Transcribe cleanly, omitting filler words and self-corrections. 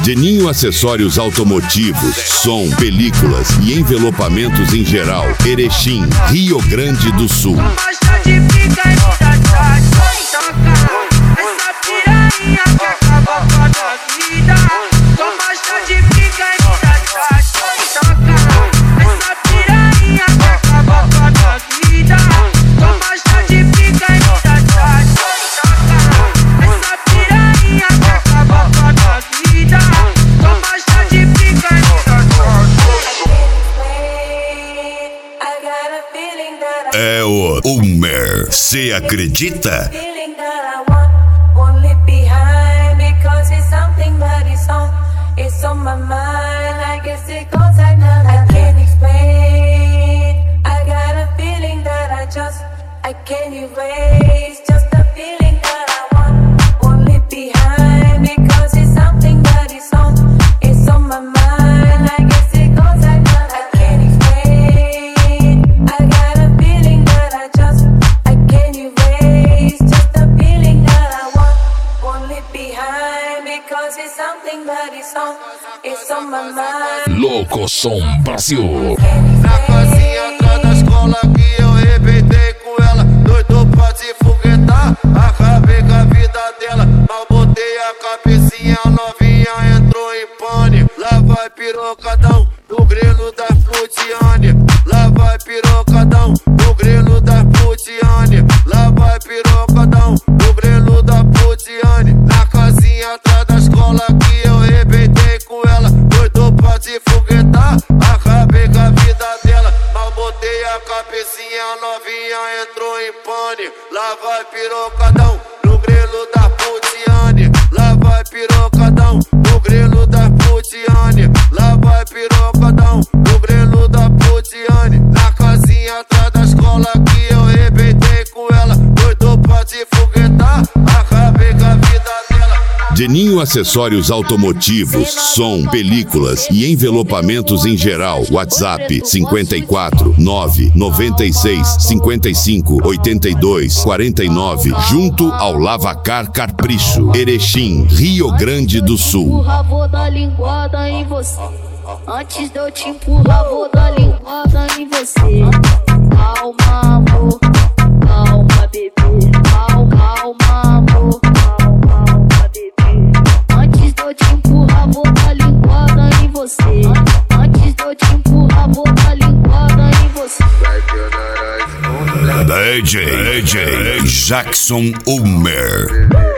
Geninho Acessórios Automotivos, som, películas e envelopamentos em geral. Erechim, Rio Grande do Sul. Gosta de pica e toca, essa piranha que acaba com a tua vida. Gosta de pica e toca, essa piranha que acaba com a tua vida. Gosta de pica e toca, essa piranha que acaba com a tua vida. Gosta de pica e É o Ulmer, cê acredita? It's on my mind, I guess it goes like that. I can't explain. I got a feeling that I can't erase. Just a feeling that I won't leave behind. Because it's something that is on. It's on my mind, I guess it goes like that. I can't explain. I got a feeling that I can't erase. Just a feeling that I won't leave behind. Because it's something that is on. It's on my mind. Louco Som Brasil. Na casinha atrás da escola que eu arrebentei com ela. Doido pra se foguetar, acabei com a vida dela. Mal botei a cabecinha, novinha entrou em pane. Lá vai pirocadão, no grelo da Flutiane. Lá vai pirocadão, no grelo da Flutiane. Lá vai pirocadão, no grelo da Flutiane. Na casinha atrás da escola que eu arrebentei com ela. Doido pra se foguetar, acabei com a vida dela. Mal botei a cabecinha, novinha entrou em pane. Lá vai pirocadão, no grelo da Flutiane. Lá vai pirocadão, no grelo da Flutiane. Lá vai pirocadão, no grelo da Flutiane. Na casinha atrás da escola que eu arrebentei com ela. Doido pra se foguetar, acabei com a vida dela. Geninho Acessórios Automotivos, som, películas e envelopamentos em geral. WhatsApp 54 996 55 82 49. Junto ao Lavacar Capricho. Erechim, Rio Grande do Sul. Vou dar linguada em você. Antes de eu te empurrar, vou dar linguada em você. Calma, amor. Calma, bebê. Calma, amor. Calma, bebê. Antes de eu te empurrar, vou dar linguada em você. Antes de eu te empurrar, vou dar linguada em você. DJ Jackson Ulmer.